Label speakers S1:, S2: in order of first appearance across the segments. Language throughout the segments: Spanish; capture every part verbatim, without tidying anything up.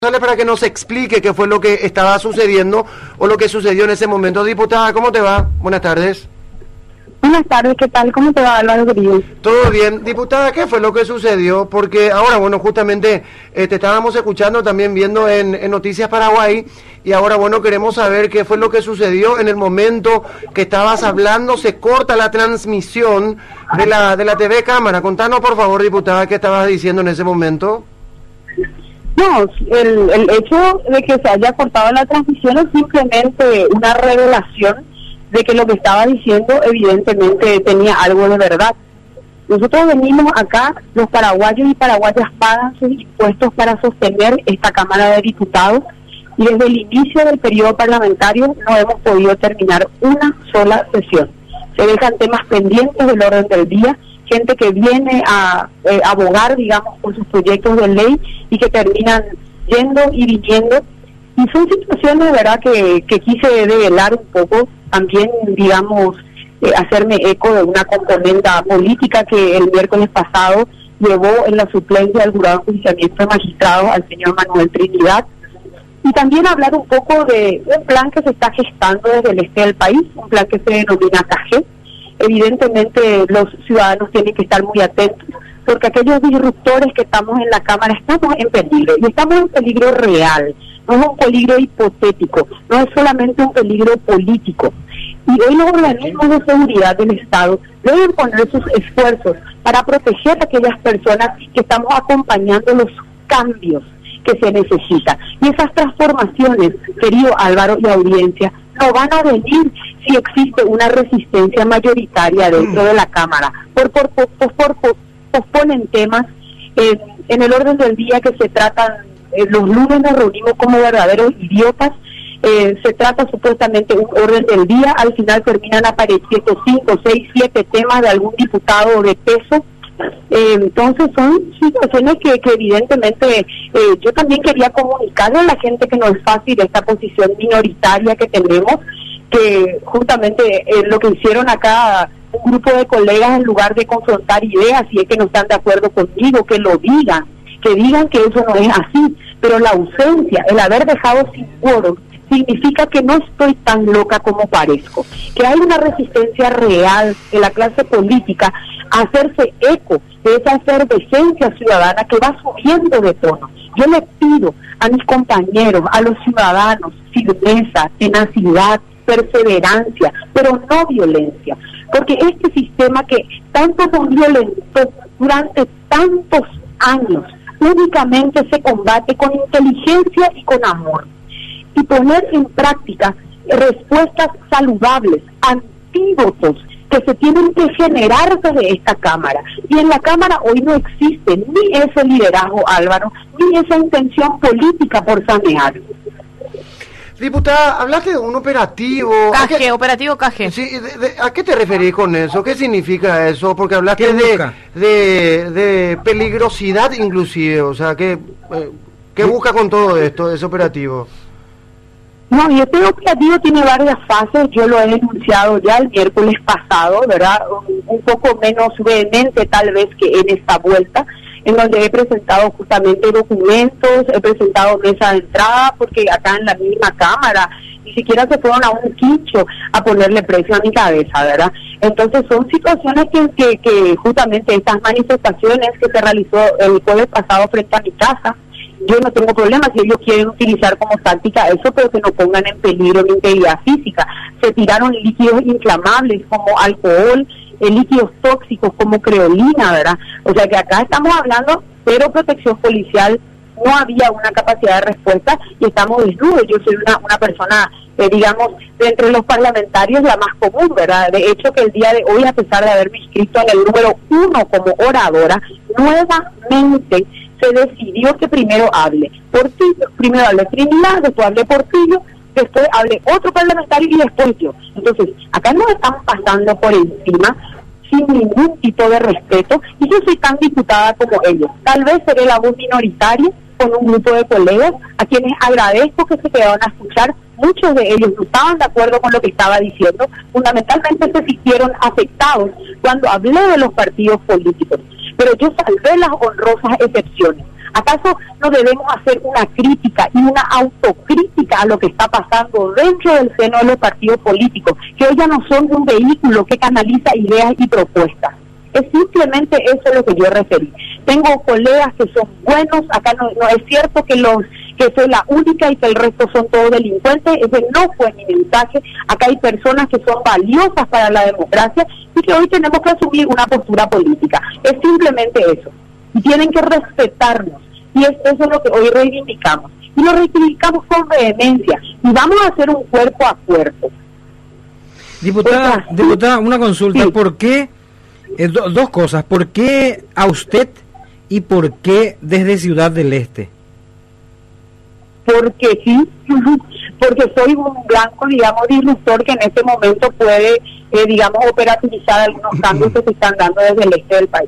S1: Para que nos explique qué fue lo que estaba sucediendo o lo que sucedió en ese momento. Diputada, ¿cómo te va? Buenas tardes.
S2: Buenas tardes, ¿qué tal? ¿Cómo te va, Álvaro Grillo?
S1: Todo bien. Diputada, ¿qué fue lo que sucedió? Porque ahora, bueno, justamente eh, te estábamos escuchando también viendo en, en Noticias Paraguay y ahora, bueno, queremos saber qué fue lo que sucedió en el momento que estabas hablando. Se corta la transmisión de la, de la T V Cámara. Contanos, por favor, diputada, qué estabas diciendo en ese momento.
S2: No, el, el hecho de que se haya cortado la transmisión es simplemente una revelación de que lo que estaba diciendo evidentemente tenía algo de verdad. Nosotros venimos acá, los paraguayos y paraguayas pagan sus impuestos para sostener esta Cámara de Diputados y desde el inicio del periodo parlamentario no hemos podido terminar una sola sesión. Se dejan temas pendientes del orden del día, gente que viene a eh, abogar, digamos, por sus proyectos de ley y que terminan yendo y viniendo. Y son situaciones, de verdad, que, que quise develar un poco, también, digamos, eh, hacerme eco de una componenda política que el miércoles pasado llevó en la suplencia del Jurado de Enjuiciamiento de Magistrados al señor Manuel Trinidad. Y también hablar un poco de un plan que se está gestando desde el este del país, un plan que se denomina C A G. Evidentemente los ciudadanos tienen que estar muy atentos porque aquellos disruptores que estamos en la Cámara estamos en peligro y estamos en peligro real, no es un peligro hipotético, no es solamente un peligro político. Y hoy los organismos de seguridad del Estado deben poner sus esfuerzos para proteger a aquellas personas que estamos acompañando los cambios que se necesitan. Y esas transformaciones, querido Álvaro y audiencia, no van a venir si existe una resistencia mayoritaria dentro de la Cámara. Por, por, por, por, por posponen temas eh, en el orden del día que se tratan, eh, los lunes nos reunimos como verdaderos idiotas, eh, se trata supuestamente un orden del día, al final terminan apareciendo cinco, seis, siete temas de algún diputado de peso. Eh, entonces son situaciones que, que evidentemente eh, yo también quería comunicarle a la gente que no es fácil esta posición minoritaria que tenemos, que justamente eh, lo que hicieron acá un grupo de colegas, en lugar de confrontar ideas, si es que no están de acuerdo conmigo, que lo digan, que digan que eso no es así, pero la ausencia, el haber dejado sin quórum, significa que no estoy tan loca como parezco, que hay una resistencia real de la clase política a hacerse eco de esa efervescencia ciudadana que va subiendo de tono. Yo le pido a mis compañeros, a los ciudadanos, firmeza, tenacidad, perseverancia, pero no violencia, porque este sistema que tanto nos violentó durante tantos años, únicamente se combate con inteligencia y con amor, y poner en práctica respuestas saludables, antídotos que se tienen que generar desde esta Cámara. Y en la Cámara hoy no existe ni ese liderazgo, Álvaro, ni esa intención política por sanear.
S1: Diputada, hablaste de un operativo...
S3: C A G, operativo C A G.
S1: Sí, de, de, ¿a qué te referís con eso? ¿Qué significa eso? Porque hablaste de, de, de peligrosidad inclusive, o sea, ¿qué, eh, ¿qué busca con todo esto, ese operativo?
S2: No, y este operativo tiene varias fases, yo lo he denunciado ya el miércoles pasado, ¿verdad? Un, un poco menos vehemente tal vez que en esta vuelta, en donde he presentado justamente documentos, he presentado mesa de entrada, porque acá en la misma Cámara ni siquiera se fueron a un quincho a ponerle precio a mi cabeza, ¿verdad? Entonces son situaciones que, que, que justamente estas manifestaciones que se realizó el jueves pasado frente a mi casa, yo no tengo problema si ellos quieren utilizar como táctica eso, pero que no pongan en peligro mi integridad física. Se tiraron líquidos inflamables como alcohol, eh, líquidos tóxicos como creolina, ¿verdad? O sea que acá estamos hablando, pero protección policial, no había una capacidad de respuesta y estamos desnudos. Yo soy una, una persona, eh, digamos, de entre los parlamentarios la más común, ¿verdad? De hecho que el día de hoy, a pesar de haberme inscrito en el número uno como oradora, nuevamente se decidió que primero hable Portillo, primero hable Trinidad, después hable Portillo, después hable otro parlamentario y después yo. Entonces, acá nos están pasando por encima sin ningún tipo de respeto y yo soy tan diputada como ellos. Tal vez seré la voz minoritaria con un grupo de colegas a quienes agradezco que se quedaron a escuchar. Muchos de ellos no estaban de acuerdo con lo que estaba diciendo, fundamentalmente se sintieron afectados cuando hablé de los partidos políticos. Pero yo salvé las honrosas excepciones. ¿Acaso no debemos hacer una crítica y una autocrítica a lo que está pasando dentro del seno de los partidos políticos, que hoy ya no son un vehículo que canaliza ideas y propuestas? Es simplemente eso lo que yo referí. Tengo colegas que son buenos, acá no, no es cierto que los que soy la única y que el resto son todos delincuentes, ese no fue mi mensaje. Acá hay personas que son valiosas para la democracia y que hoy tenemos que asumir una postura política. Es simplemente eso. Y tienen que respetarnos. Y es, eso es lo que hoy reivindicamos. Y lo reivindicamos con vehemencia. Y vamos a hacer un cuerpo a cuerpo.
S3: Diputada,
S2: Otra,
S3: diputada, una consulta.
S2: Sí.
S3: ¿Por qué? Eh, do, dos cosas. ¿Por qué a usted y por qué desde Ciudad del Este?
S2: Porque sí, porque soy un blanco, digamos, disruptor que en este momento puede, eh, digamos, operativizar algunos cambios que se están dando desde el este del país.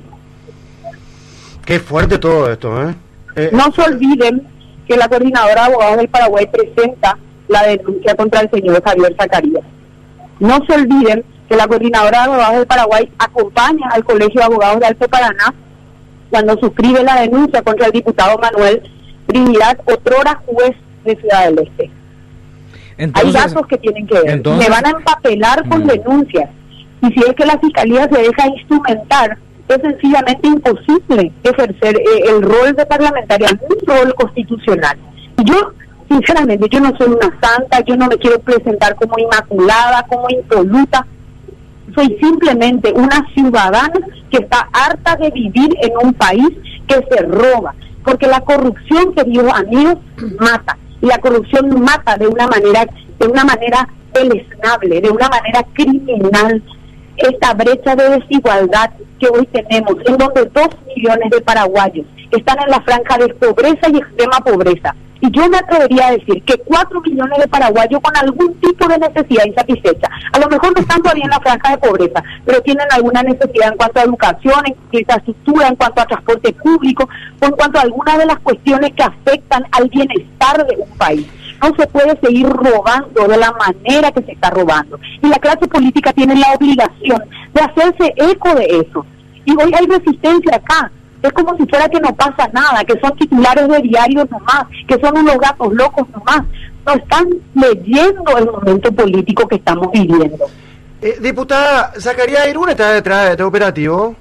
S1: Qué fuerte todo esto, ¿eh? eh
S2: No se olviden que la Coordinadora de Abogados del Paraguay presenta la denuncia contra el señor Javier Zacarías. No se olviden que la Coordinadora de Abogados del Paraguay acompaña al Colegio de Abogados de Alto Paraná cuando suscribe la denuncia contra el diputado Manuel Trinidad, otrora juez de Ciudad del Este. Entonces, hay datos que tienen que ver.
S3: Entonces,
S2: se van a empapelar con
S3: mm.
S2: denuncias. Y si es que la Fiscalía se deja instrumentar, es sencillamente imposible ejercer eh, el rol de parlamentaria, un rol constitucional. Y yo, sinceramente, yo no soy una santa, yo no me quiero presentar como inmaculada, como impoluta. Soy simplemente una ciudadana que está harta de vivir en un país que se roba. Porque la corrupción, queridos amigos, mata. Y la corrupción mata de una manera, de una manera deleznable, de una manera criminal. Esta brecha de desigualdad que hoy tenemos, en donde dos millones de paraguayos están en la franja de pobreza y extrema pobreza. Y yo me atrevería a decir que cuatro millones de paraguayos con algún tipo de necesidad insatisfecha, a lo mejor no están todavía en la franja de pobreza, pero tienen alguna necesidad en cuanto a educación, en infraestructura, en cuanto a transporte público, o en cuanto a algunas de las cuestiones que afectan al bienestar de un país. No se puede seguir robando de la manera que se está robando. Y la clase política tiene la obligación de hacerse eco de eso. Y hoy hay resistencia acá. Es como si fuera que no pasa nada, que son titulares de diarios nomás, que son unos gatos locos nomás. No están leyendo el momento político que estamos viviendo.
S1: Eh, diputada, Zacarías Irún está detrás de este operativo.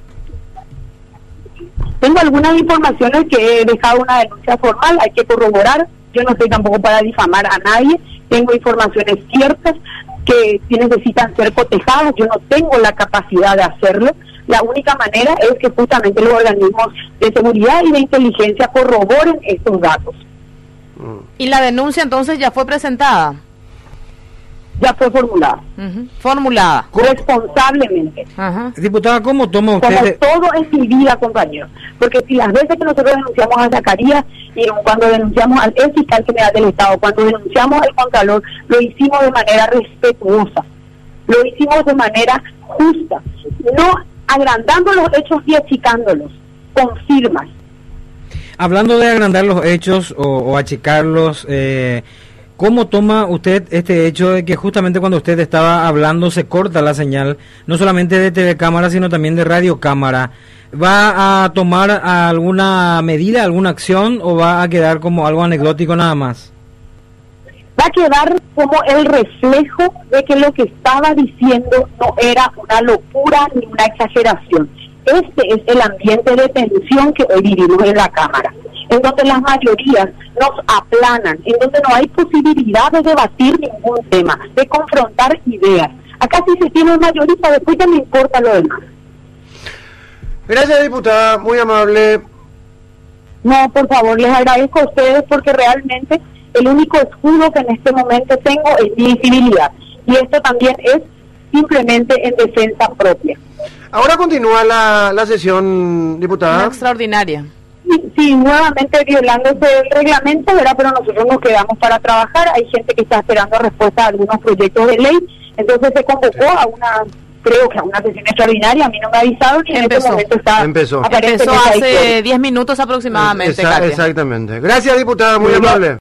S2: Tengo algunas informaciones que he dejado una denuncia formal, hay que corroborar. Yo no estoy tampoco para difamar a nadie. Tengo informaciones ciertas que necesitan ser cotejadas. Yo no tengo la capacidad de hacerlo. La única manera es que justamente los organismos de seguridad y de inteligencia corroboren estos datos.
S4: ¿Y la denuncia entonces ya fue presentada?
S2: Ya fue formulada.
S4: Uh-huh. Formulada.
S2: Responsablemente.
S4: Uh-huh.
S3: Diputada, ¿cómo toma usted?
S2: Como todo en mi vida, compañero. Porque si las veces que nosotros denunciamos a Zacarías, y cuando denunciamos al ex fiscal general del Estado, cuando denunciamos al Contralor, lo hicimos de manera respetuosa. Lo hicimos de manera justa. No agrandando los hechos y achicándolos, con firmas.
S3: Hablando de agrandar los hechos o, o achicarlos, eh, ¿cómo toma usted este hecho de que justamente cuando usted estaba hablando se corta la señal, no solamente de T V Cámara, sino también de Radio Cámara? ¿Va a tomar alguna medida, alguna acción o va a quedar como algo anecdótico nada más?
S2: Va a quedar como el reflejo de que lo que estaba diciendo no era una locura ni una exageración. Este es el ambiente de tensión que hoy vivimos en la Cámara, en donde las mayorías nos aplanan, en donde no hay posibilidad de debatir ningún tema, de confrontar ideas. Acá sí se tiene mayoría, después ya me importa lo demás.
S1: Gracias, diputada, muy amable.
S2: No, por favor, les agradezco a ustedes porque realmente el único escudo que en este momento tengo es mi visibilidad. Y esto también es simplemente en defensa propia.
S1: Ahora continúa la, la sesión, diputada.
S4: Una extraordinaria.
S2: Sí, sí, nuevamente violándose el reglamento, ¿verdad? Pero nosotros nos quedamos para trabajar. Hay gente que está esperando respuesta a algunos proyectos de ley. Entonces se convocó a una, creo que a una sesión extraordinaria. A mí no me ha avisado ni en este momento está.
S1: Empezó.
S4: Empezó hace diez minutos aproximadamente,
S1: Esa, exactamente. Gracias, diputada, muy amable.